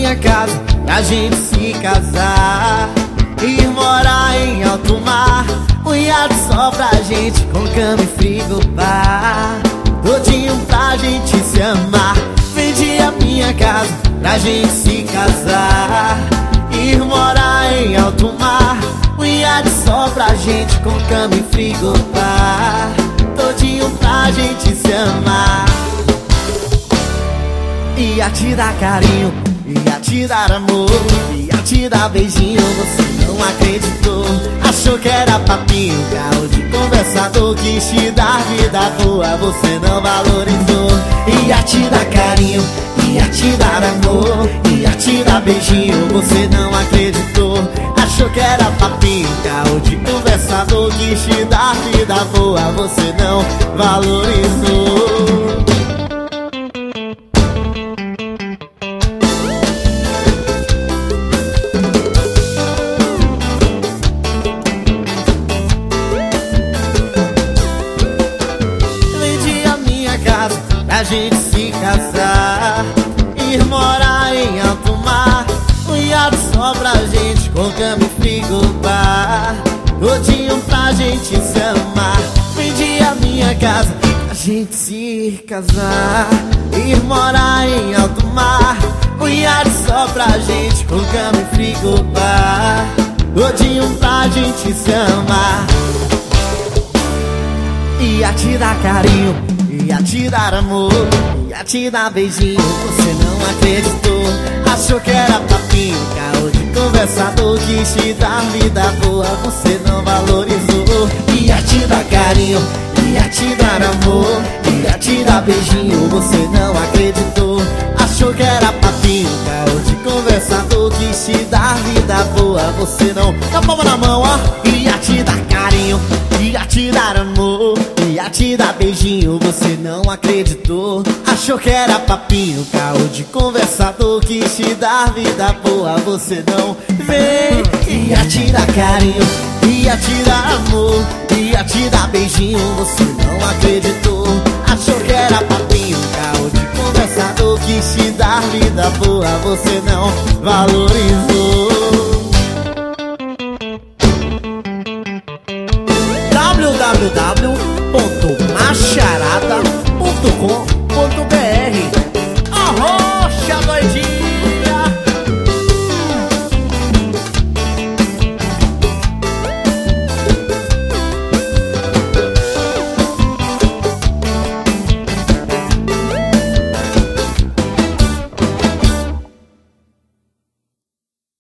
minha casa pra gente se casar, ir morar em alto mar, um iate só pra gente, com cama e frigobar, todinho pra gente se amar. Vendi a minha casa pra gente se casar, ir morar em alto mar, um iate só pra gente, com cama e frigobar, todinho pra gente se amar. Ia te dar carinho, ia te dar amor, ia te dar beijinho, você não acreditou. Achou que era papinho, carro de conversador, quis te dar vida boa, você não valorizou. Ia te dar carinho, ia te dar amor, ia te dar beijinho, você não acreditou. Achou que era papinho, carro de conversador, quis te dar vida boa, você não valorizou. Pra gente se casar, ir morar em alto mar, um iate só pra gente, com cama e frigobar, todinho pra gente se amar. Vendi a minha casa pra gente se casar, ir morar em alto mar, um iate só pra gente, com cama e frigobar, todinho pra gente se amar. Ia te dar carinho, ia te dar amor, ia te dar beijinho, você não acreditou. Achou que era papinho, carro de conversador, quis te dar vida boa, você não valorizou. Ia te dar carinho, ia te dar amor, ia te dar beijinho, você não acreditou. Achou que era papinho, carro de conversador, quis te dar vida boa, você não. Com a palma na mão, ó. Ia te dar carinho, ia te dar amor, ia te dar beijinho, você não acreditou. Achou que era papinho, carro de conversador, quis te dar vida boa, você não veio. Ia te dar carinho, ia te dar amor, ia te dar beijinho, você não acreditou. Achou que era papinho, carro de conversador, quis te dar vida boa, você não valorizou. www.macharada.com